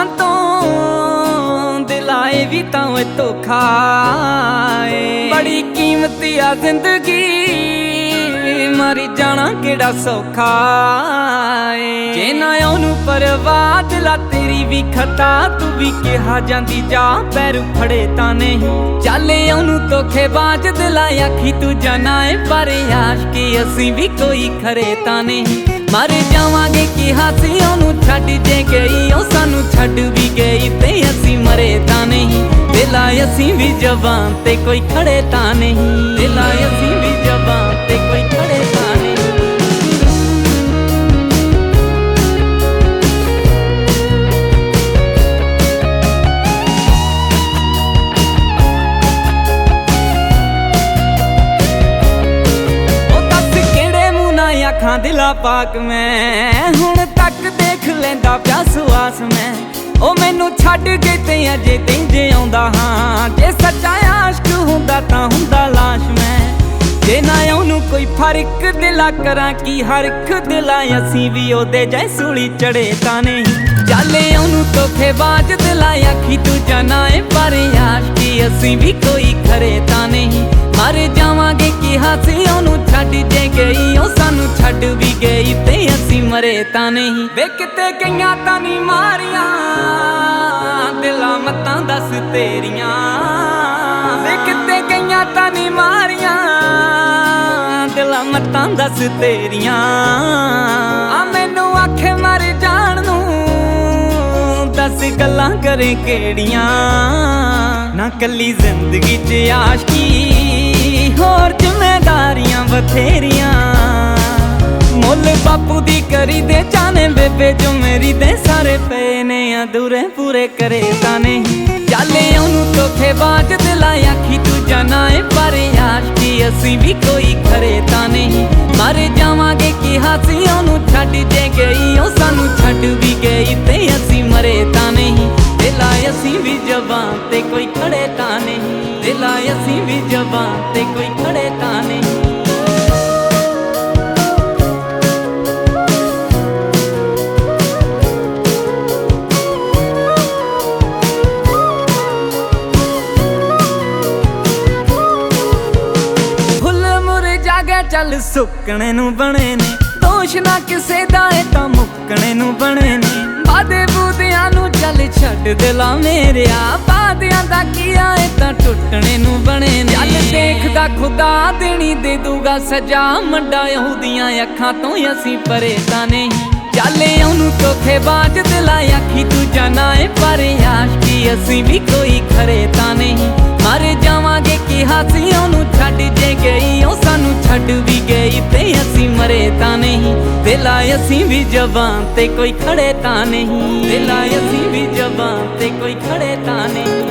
तो दिलाए भी तां धोखा बड़ी कीमती आ जिंदगी मरी जाना केड़ा सौखा जे ना ओनू परवाह दिला तेरी भी खता तू भी कहा जांदी जा पैर फड़े तां नहीं चले ओनू धोखेबाज दिला आखी तू जनाए पर आशिकी असी भी कोई खरे तां नहीं मर जावांगे कि हासी ओनू छड्ड जे गई ओ सानू छड्ड भी गई ते असी मरे तां नहीं दिला असी भी जवान ते कोई खड़े तां नहीं दिला असी भी जवान ते कोई खड़े तां नहीं अखां दिला पाक मैं हुण तक देख लेंदा प्या सुआस मैं ओ मैनू छड्ड के ते अजे तेंजे आउंदा हां जे सच्चा आशिक हुंदा तां हुंदा लाश मैं जे ना ओनू कोई फर्क दिला करां कि हर एक दिला असीं भी ओदे जै सूली चढ़े तां नहीं चले ओनू धोखेबाज दिला आखी तू जनाए पर आशिकी असीं भी कोई खरे तां नहीं मर जावांगे कि हासी ओनू छड्ड जे गई ओ सानू छड्ड भी गई ते असी मरे तां नहीं वे किते गईयां तां नी मारियां दिला मतां दस तेरियां वे किते गईयां तां नी मारियां दिला मतां दस तेरियां आ मैनू आखे मर जान नू दस गल्लां करे केड़ियां ना कल्ली जिंदगी च आशिकी होर जिम्मेदारियां बथेरियां मुल बापू दी करी दे जाने बेबे जो मेरी दे सारे पे ने अधूरे पूरे करे तां नहीं चले ओनू धोखेबाज दिला आखी तू जनाए पर आशिकी असी भी कोई खरे तां नहीं मर जावांगे कि हासी ओनू छड्ड जे गई ओ सानू छड्ड भी गई ते असी मरे तां नहीं दिला असी भी जवान ते कोई खड़े तां नहीं दिला असी भी जवान ते कोई खड़े तां नहीं चल सुकने नू बने ने दोष ना किसे दा तां मुकने नू बने ने वादे बूदियां नू चल छड्ड दिला मेरिया वादियां दा किया है तां टुटने नू बने ने चल देखदा खुदा देनी दे दूगा सजा मंडा यहूदियां अखां तो असी परे तां नहीं चले ओनू धोखेबाज दिला आखी तू जनाए पर आशिकी असी भी कोई खरे तां नहीं मर जावांगे कि हासी ओनू छड्ड जे गई ओ सानू छड्ड भी गई ते असी मरे तां नहीं दिला असी भी जवान ते कोई खड़े तां नहीं दिला असी भी जवान ते कोई खड़े तां नहीं।